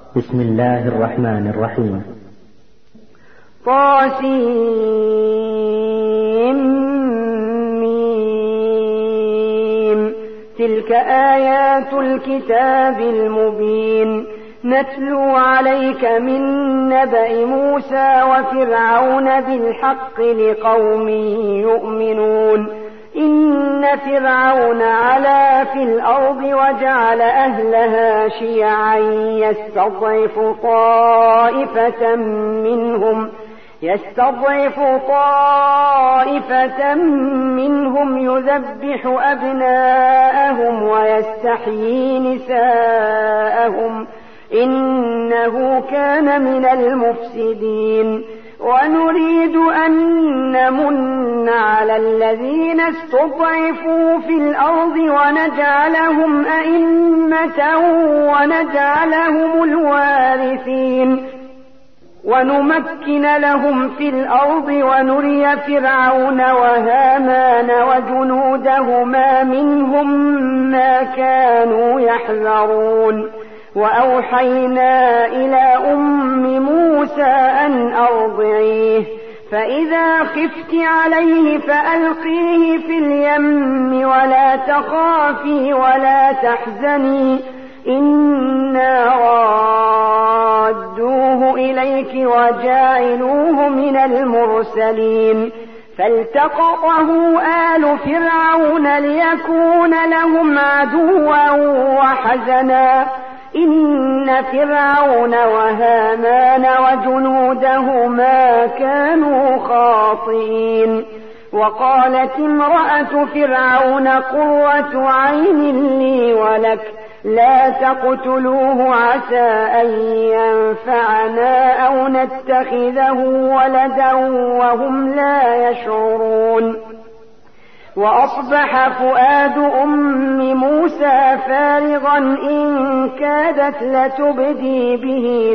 بسم الله الرحمن الرحيم. طاسيم. تلك آيات الكتاب المبين. نتلو عليك من نبأ موسى وفرعون بالحق لقوم يؤمنون. إن فرعون علا في الأرض وجعل أهلها شيعا يستضعف طائفة منهم يذبح أبناءهم ويستحيي نساءهم إنه كان من المفسدين. ونريد أن نمن على الذين استضعفوا في الأرض ونجعلهم أئمة ونجعلهم الوارثين ونمكن لهم في الأرض ونري فرعون وهامان وجنودهما منهم ما كانوا يحذرون. وأوحينا إلى أم موسى أن أرضعيه فإذا خفت عليه فألقيه في اليم ولا تخافي ولا تحزني إنا رادوه إليك وجاعلوه من المرسلين. فالتقطه آل فرعون ليكون لهم عدوا وحزنا إن فرعون وهامان وجنودهما كانوا خاطئين. وقالت امرأة فرعون قرة عين لي ولك لا تقتلوه عسى أن ينفعنا أو نتخذه ولدا وهم لا يشعرون. وأصبح فؤاد أم موسى فارغا إن كادت لتبدي به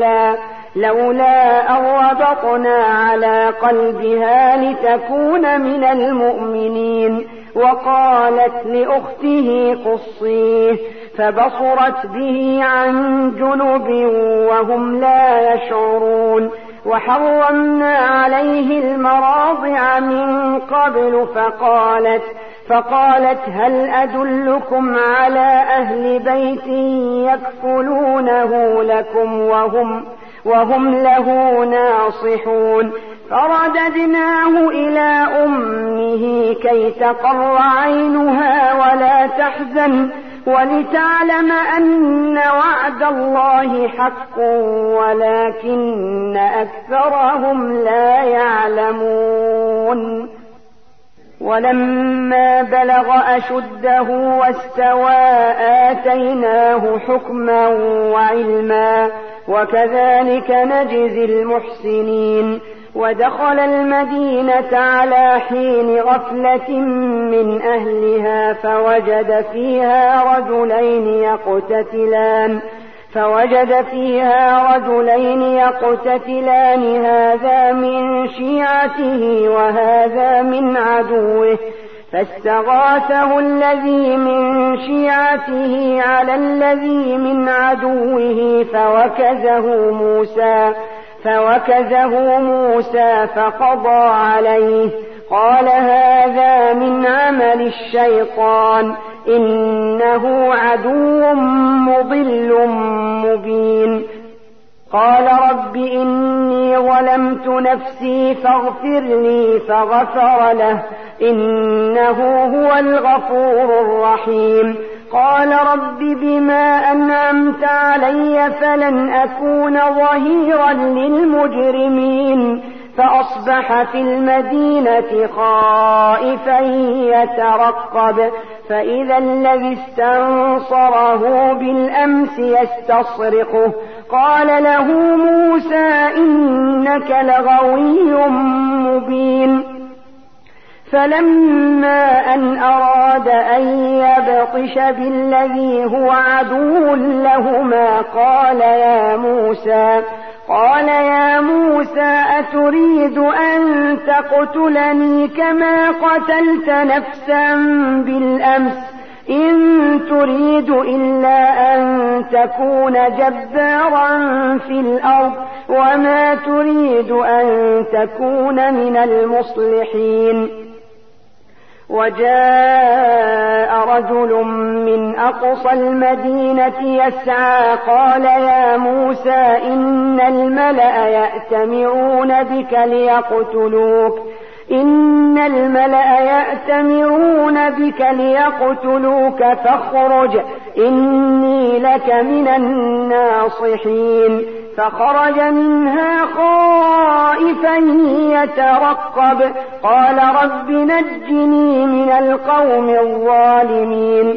لولا أن ربطنا على قلبها لتكون من المؤمنين. وقالت لأخته قصيه فبصرت به عن جنب وهم لا يشعرون. وحرمنا عليه المراضع من قبل فقالت هل أدلكم على أهل بيت يكفلونه لكم وهم له ناصحون. فرددناه إلى أمه كي تقر عينها ولا تحزن ولتعلم أن وعد الله حق ولكن أكثرهم لا يعلمون. ولما بلغ أشده واستوى آتيناه حكما وعلما وكذلك نجزي المحسنين. ودخل المدينة على حين غفلة من أهلها فوجد فيها رجلين يقتتلان هذا من شيعته وهذا من عدوه فاستغاثه الذي من شيعته على الذي من عدوه فوكزه موسى فقضى عليه. قال هذا من عمل الشيطان إنه عدو مضل مبين. قال رب إني ظلمت نفسي فاغفر لي فغفر له إنه هو الغفور الرحيم. قال رب بما أنعمت علي فلن أكون ظهيرا للمجرمين. فأصبح في المدينة خائفا يترقب فإذا الذي استنصره بالأمس يستصرخه قال له موسى إنك لغوي مبين. فلما أن أراد أن يبطش بالذي هو عدو لهما قال يا موسى أتريد أن تقتلني كما قتلت نفسا بالأمس إن تريد إلا أن تكون جبارا في الأرض وما تريد أن تكون من المصلحين. وجاء رجل من أقصى المدينة يسعى قال يا موسى إن الملأ يأتمرون بك ليقتلوك فاخرج إني لك من الناصحين. فخرج منها خائفا يترقب قال رب نجني من القوم الظالمين.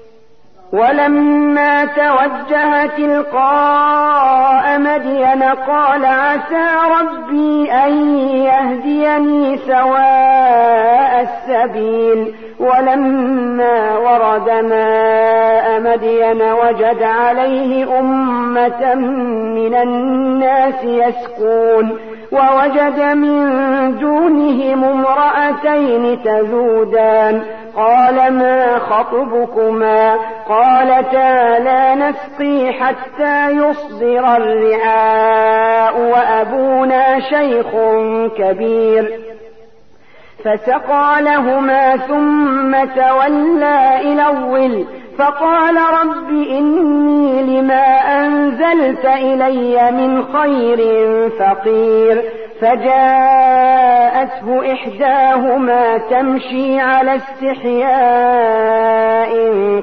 ولما توجه تلقاء مدين قال عسى ربي أن يهديني سواء السبيل. ولما ورد ماء مدين وجد عليه أمة من الناس يسقون ووجد من دونهم امرأتين تذودان قال ما خطبكما قالتا لا نسقي حتى يصدر الرعاء وأبونا شيخ كبير. فسقى لهما ثم تولى إلى الظل فقال رب إني لما أنزلت إلي من خير فقير. فجاءته إحداهما تمشي على استحياء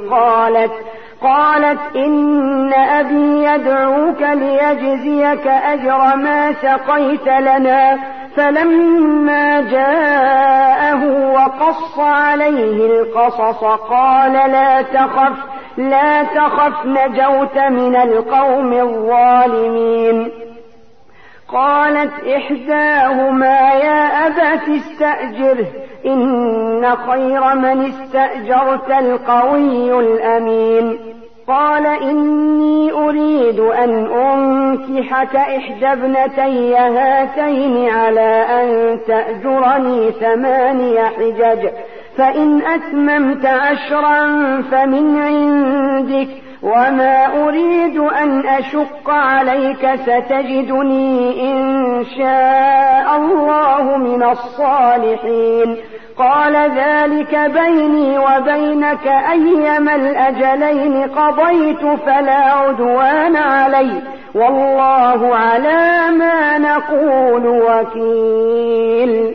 قالت إن أبي يدعوك ليجزيك أجر ما سقيت لنا. فلما جاءه وقص عليه القصص قال لا تخف نجوت من القوم الظالمين. قالت إحداهما يا أبت استأجره إن خير من استأجرت القوي الأمين. قال إني أريد أن أنكحك إحدى ابنتي هاتين على أن تأجرني 8 حجج فإن أتممت 10 فمن عندك وما أريد أن أشق عليك ستجدني إن شاء الله من الصالحين. قال ذلك بيني وبينك أيما الأجلين قضيت فلا عدوان علي والله على ما نقول وكيل.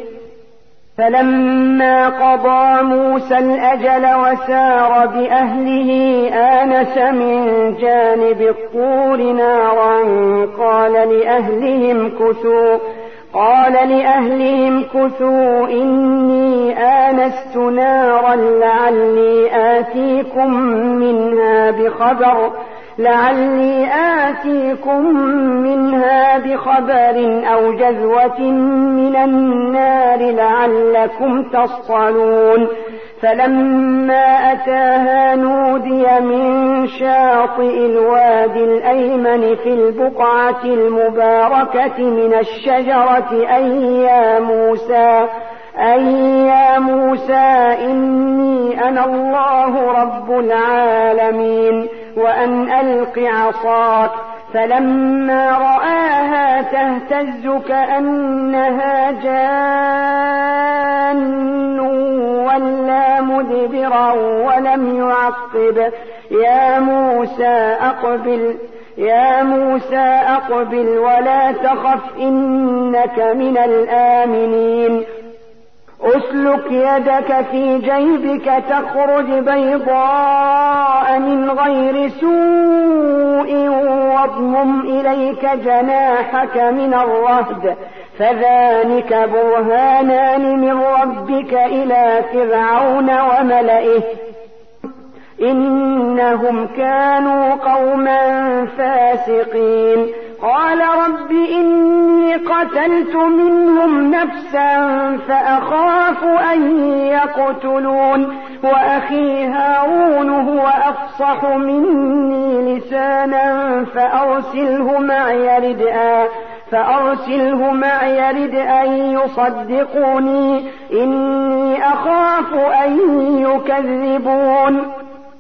فلما قضى موسى الأجل وسار بأهله آنس من جانب الطور نارا قال لأهلهم كثوا إني آنست نارا لعلي آتيكم منها بخبر أو جذوة من النار لعلكم تصطلون. فلما أتاها نودي من شاطئ الوادي الأيمن في البقعة المباركة من الشجرة أي يا موسى إني أنا الله رب العالمين وأن ألق عصاك. فلما رآها تهتز كأنها جان ولا مدبرا ولم يعقب يا موسى أقبل ولا تخف إنك من الآمنين. أسلك يدك في جيبك تخرج بيضاء من غير سوء واضمم إليك جناحك من الرهب فذلك برهانان من ربك إلى فرعون وملئه إنهم كانوا قوما فاسقين. قال رب إني قتلت منهم نفسا فأخاف أن يقتلون وأخي هارون هو أفصح مني لسانا فأرسله معي يرد أن يصدقوني إني أخاف أن يكذبون.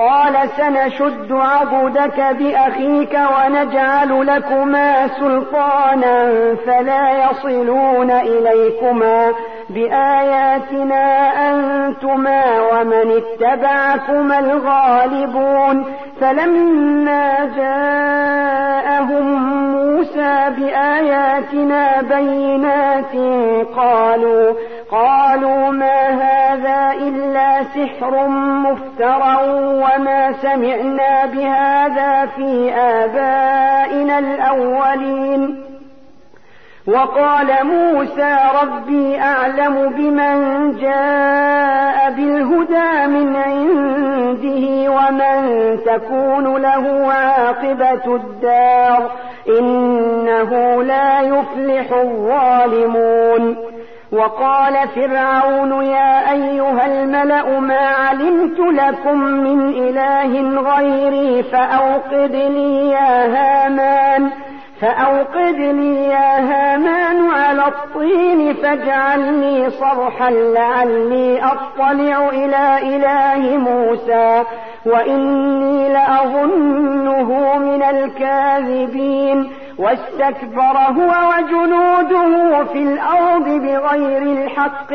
قال سنشد عضدك بأخيك ونجعل لكما سلطانا فلا يصلون إليكما بآياتنا أنتما ومن اتبعكما الغالبون فلما جاءهم موسى بآياتنا بينات قالوا ما هذا إلا سحر مفترى وما سمعنا بهذا في آبائنا الأولين. وقال موسى ربي أعلم بمن جاء بالهدى من عنده ومن تكون له عاقبة الدار إنه لا يفلح الظالمون. وقال فرعون يا أيها الملأ ما علمت لكم من إله غيري فأوقد لي يا هامان على الطين فاجعلني صرحا لعلي أطلع إلى إله موسى وإني لأظنه من الكاذبين. واستكبر هو وجنوده في الأرض بغير الحق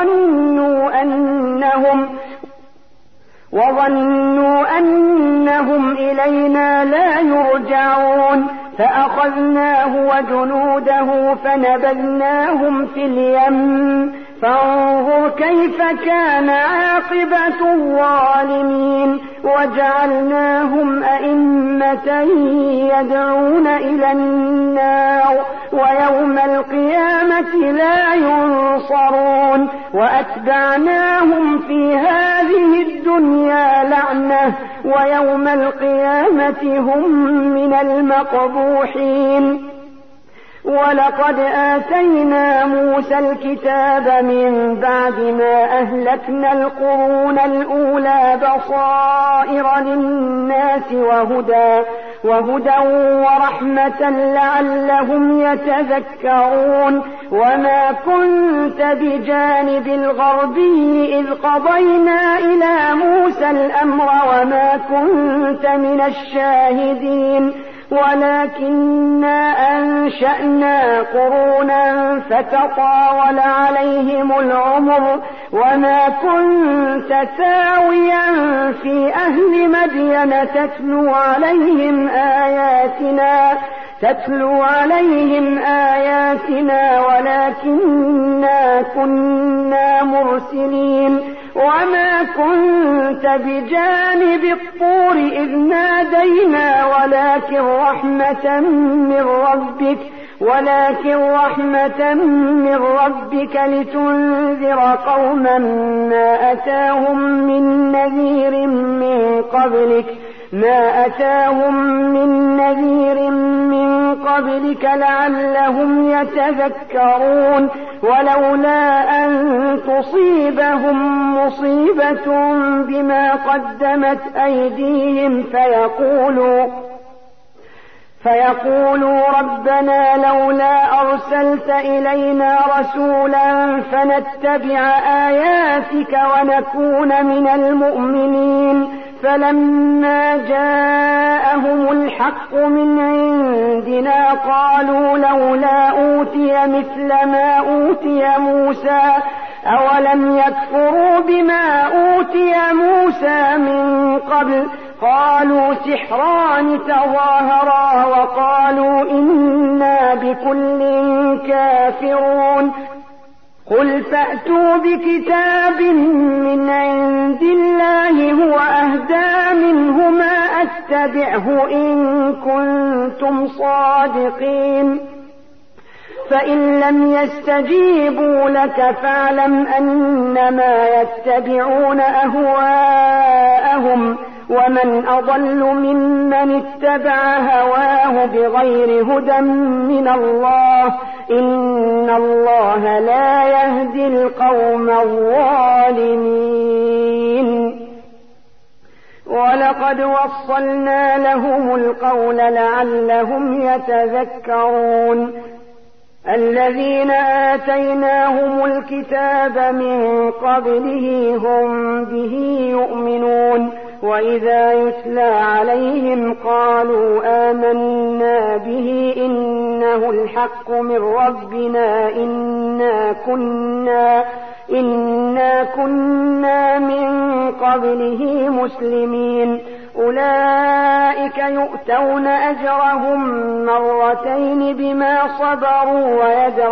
وظنوا أنهم إلينا لا يرجعون فأخذناه وجنوده فنبذناهم في اليم فانظر كيف كان عاقبة الظالمين. وجعلناهم أئمة يدعون إلى النار ويوم القيامة لا ينصرون. وأتبعناهم في هذه الدنيا لعنة ويوم القيامة هم من المقبوحين. ولقد آتينا موسى الكتاب من بعد ما أهلكنا القرون الأولى بصائر للناس وهدى ورحمة لعلهم يتذكرون. وما كنت بجانب الغربي إذ قضينا إلى موسى الأمر وما كنت من الشاهدين ولكننا أنشأنا قرونا فتطاول عليهم العمر وما كنت ثاويا في أهل مدين تتلو عليهم آياتنا ولكننا كنا مرسلين. وما كنت بجانب الطور إذ نادينا ولكن رحمة من ربك لتنذر قوما ما أتاهم من نذير من قبلك لعلهم يتذكرون. ولولا أن تصيبهم مصيبة بما قدمت أيديهم فيقولوا ربنا لولا أرسلت إلينا رسولا فنتبع آياتك ونكون من المؤمنين. فلما جاءهم الحق من عندنا قالوا لولا أوتي مثل ما أوتي موسى أولم يكفروا بما أوتي موسى من قبل قالوا سحران تظاهرا وقالوا إنا بكل كافرون. قل فأتوا بكتاب من عند الله هو أهدى منه ما أتبعه إن كنتم صادقين. فإن لم يستجيبوا لك فاعلم أنما يتبعون أهواءهم ومن أضل ممن اتبع هواه بغير هدى من الله إن الله لا يهدي القوم الظالمين. ولقد وصلنا لهم القول لعلهم يتذكرون. الذين آتيناهم الكتاب من قبله هم به يؤمنون وإذا يتلى عليهم قالوا آمنا به إنه الحق من ربنا إنا كنا من قبله مسلمين أولئك يؤتون أجرهم مرتين بما صبروا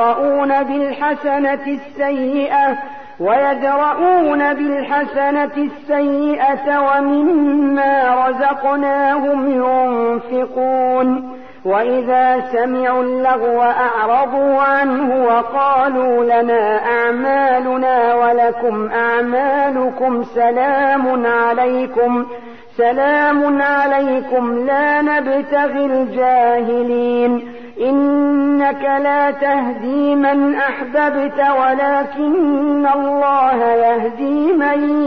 ويدرؤون بالحسنة السيئة ومما رزقناهم ينفقون وإذا سمعوا اللغو أعرضوا عنه وقالوا لنا أعمالنا ولكم أعمالكم سلام عليكم لا نبتغي الجاهلين إنك لا تهدي من أحببت ولكن الله يهدي من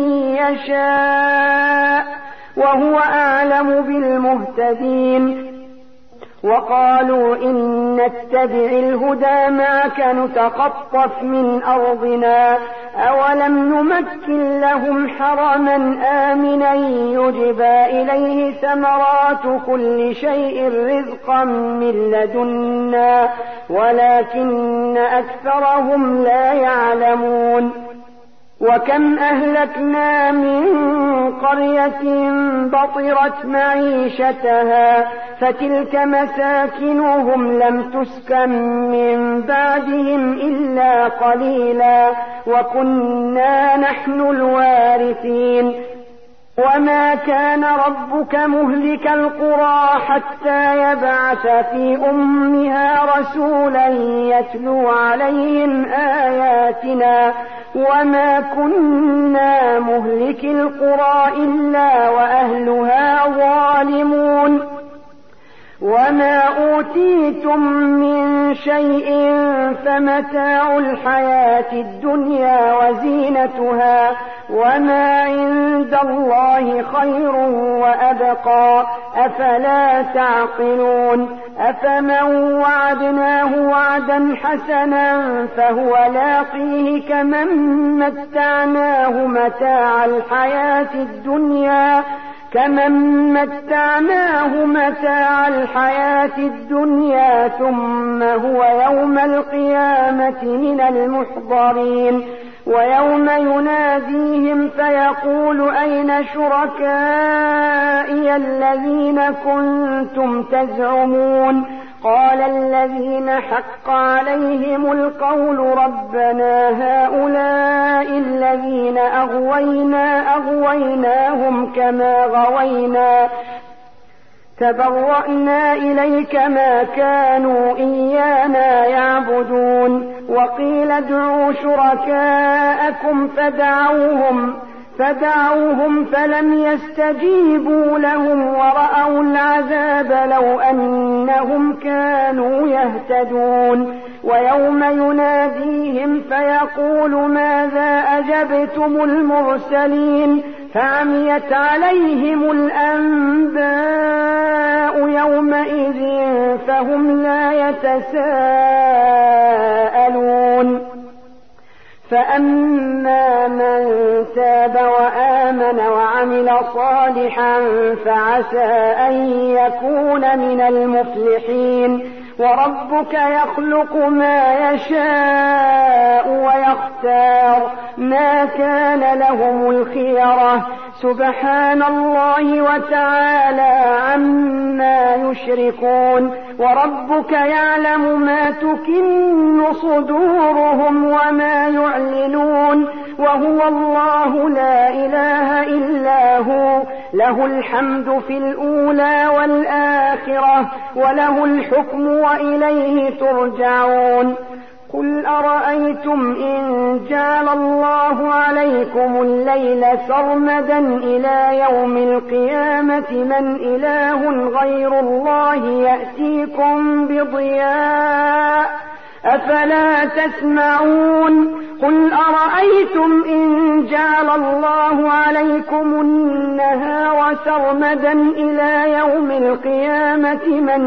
يشاء وهو أعلم بالمهتدين وقالوا إن نتبع الهدى معك نتخطف من أرضنا أولم نمكن لهم حرما آمنا يجبى إليه ثمرات كل شيء رزقا من لدنا ولكن أكثرهم لا يعلمون وكم أهلكنا من قرية بطرت معيشتها فتلك مساكنهم لم تسكن من بعدهم إلا قليلا وكنا نحن الوارثين وما كان ربك مهلك القرى حتى يبعث في أمها رسولا يتلو عليهم آياتنا وما كنا مهلك القرى إلا وأهلها ظالمون وما أوتيتم من شيء فمتاع الحياة الدنيا وزينتها وما عند الله خير وأبقى أفلا تعقلون أفمن وعدناه وعدا حسنا فهو لاقيه كمن متعناه متاع الحياة الدنيا ثم هو يوم القيامة من المحضرين ويوم يناديهم فيقول أين شركائي الذين كنتم تزعمون قال الذين حق عليهم القول ربنا هؤلاء الذين أغويناهم كما غوينا تبرأنا إليك ما كانوا إيانا يعبدون وقيل ادعوا شركاءكم فدعوهم فلم يستجيبوا لهم ورأوا العذاب لو أنهم كانوا يهتدون ويوم يناديهم فيقول ماذا أجبتم المرسلين فعميت عليهم الأنباء يومئذ فهم لا يتساءلون فأما من تاب وآمن وعمل صالحا فعسى أن يكون من المفلحين وربك يخلق ما يشاء ويختار ما كان لهم الخيرة سبحان الله وتعالى عما يشركون وربك يعلم ما تكن صدورهم وما يعلنون وهو الله لا إله إلا هو له الحمد في الأولى والآخرة وله الحكم وإليه ترجعون قل أرأيتم إن جعل الله عليكم الليل سرمدا إلى يوم القيامة من إله غير الله يأتيكم بضياء أفلا تسمعون قل أرأيتم إن جعل الله عليكم النهار سرمدا إلى يوم القيامة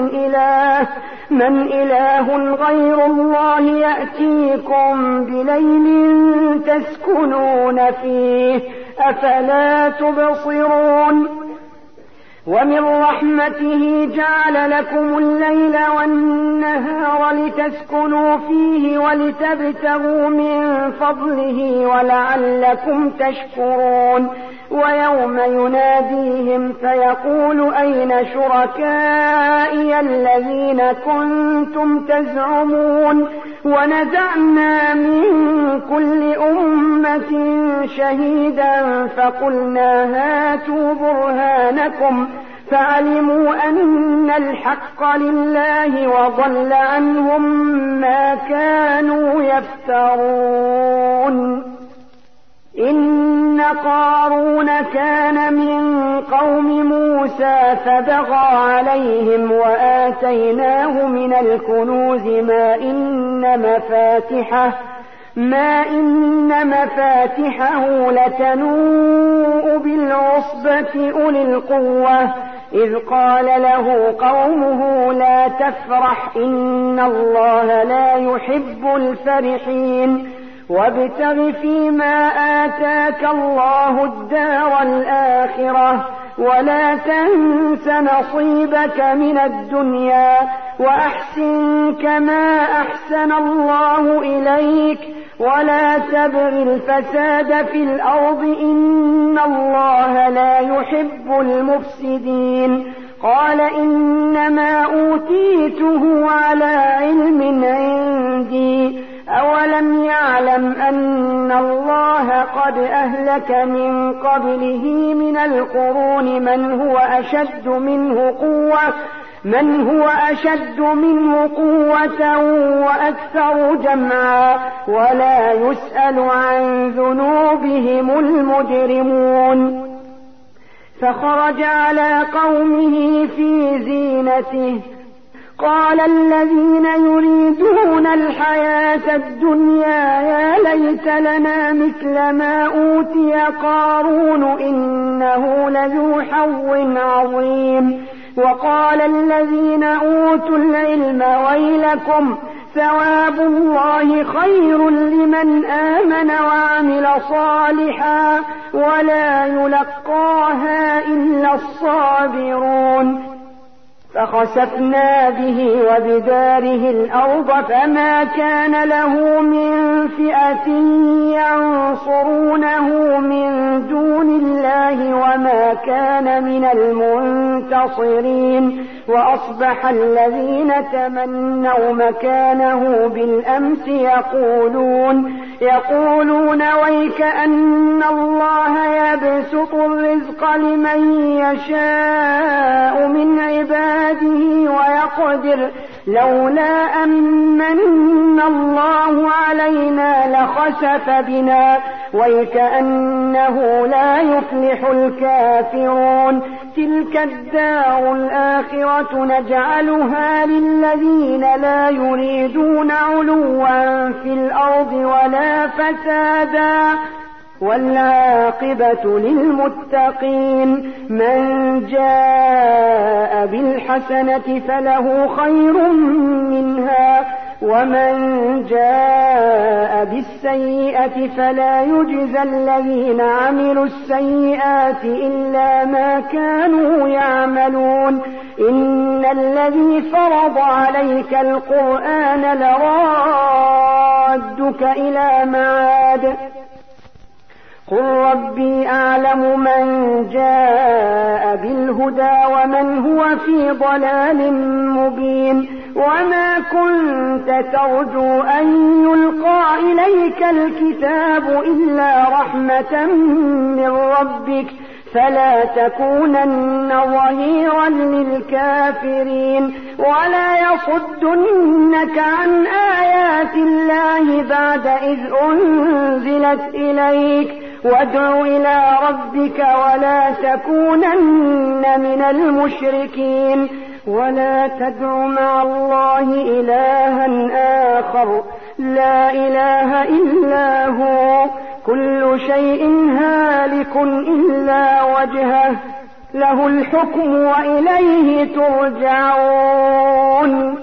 من إله غير الله يأتيكم بليل تسكنون فيه أفلا تبصرون ومن رحمته جعل لكم الليل والنهار لتسكنوا فيه ولتبتغوا من فضله ولعلكم تشكرون ويوم يناديهم فيقول أين شركائي الذين كنتم تزعمون ونزعنا من كل أمة شهيدا فقلنا هاتوا برهانكم فعلموا أن الحق لله وضل عنهم ما كانوا يفترون إن قارون كان من قوم موسى فبغى عليهم وآتيناه من الكنوز ما إن مفاتحه لتنوء بالعصبة أولي القوة إذ قال له قومه لا تفرح إن الله لا يحب الفرحين وابتغ فيما آتاك الله الدار الآخرة ولا تنس نصيبك من الدنيا وأحسن كما أحسن الله إليك ولا تبغ الفساد في الأرض إن الله لا يحب المفسدين قال إنما أوتيته على علم عندي أولم يعلم أن الله قد أهلك من قبله من القرون من هو أشد منه قوة وأكثر جمعا ولا يسأل عن ذنوبهم المجرمون فخرج على قومه في زينته قال الذين يريدون الحياة الدنيا يا ليت لنا مثل ما أوتي قارون إنه لذو حظ عظيم وقال الذين أوتوا العلم ويلكم ثواب الله خير لمن آمن وعمل صالحا ولا يلقاها إلا الصابرون فخسفنا به وبداره الأرض فما كان له من فئة ينصرونه من دون الله وما كان من المنتصرين وأصبح الذين تمنوا مكانه بالأمس يقولون ويك أن الله يبسط الرزق لمن يشاء من عباده ويقدر لولا أمن الله علينا لخسف بنا ويكأنه لا يفلح الكافرون تلك الدار الآخرة نجعلها للذين لا يريدون علوا في الأرض ولا فسادا والعاقبة للمتقين من جاء بالحسنة فله خير منها ومن جاء بالسيئة فلا يجزى الذين عملوا السيئات إلا ما كانوا يعملون إن الذي فرض عليك القرآن لرادك إلى معاد قل ربي أعلم من جاء بالهدى ومن هو في ضلال مبين وما كنت ترجو أن يلقى إليك الكتاب إلا رحمة من ربك فلا تكونن ظهيرا للكافرين ولا يصدنك عن آيات الله بعد إذ أنزلت إليك وادع إلى ربك ولا تكونن من المشركين ولا تدع مع الله إلها آخر لا إله إلا هو كل شيء هالك إلا وجهه له الحكم وإليه ترجعون